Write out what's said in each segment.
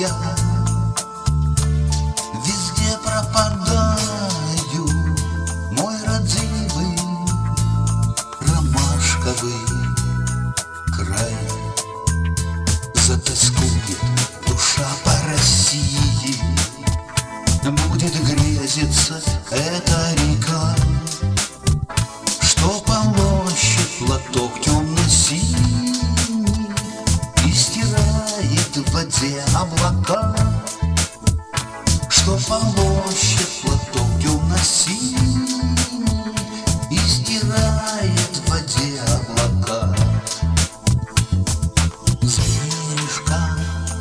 я везде пропадаю, мой родимый ромашковый край. Затоскует душа по России, будет грезиться эта река, что полощет платок темно-синий и стирает в воде облака, что полощет платок темно-синий и стирает в воде облака. С бережка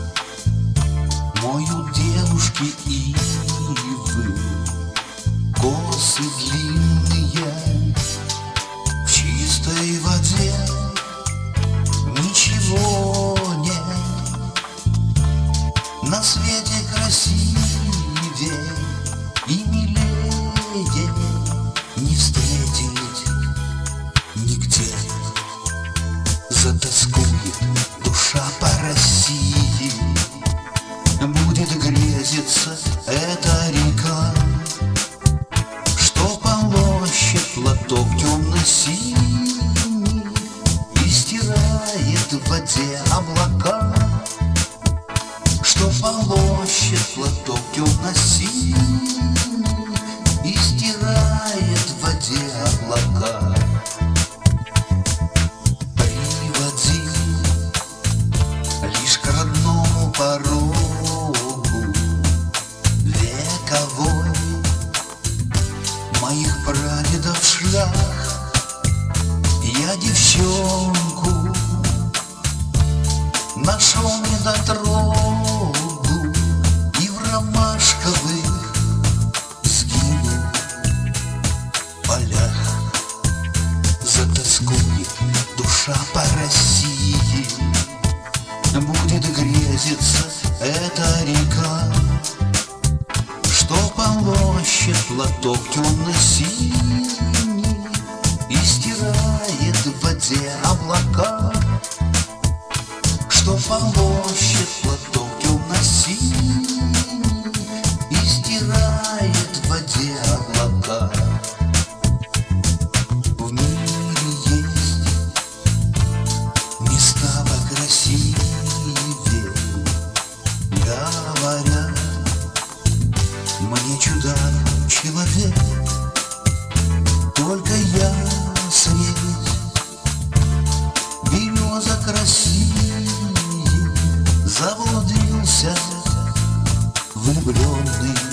моют девушки ивы, косы длинные в чистой воде, ничего нет на свете красивее и милее не встретить нигде. Затоскует душа по России, будет грезиться эта река, что полощет платок темно-синий и стирает в воде облака, что полощет платок темно-синий и стирает в воде облака. Приводи лишь к родному порогу вековой моих прадедов шлях. Я девчонку нашел недотрогу и в ромашковых сгинул полях. Затоскует душа по России, будет грезиться эта река, что полощет платок темно-синий и стирает в воде облака, что полощет платок темно-синий и стирает в воде облака. В мире есть места покрасивее, говорят мне чудак человек, только я средь береза красивее заблудился влюбленный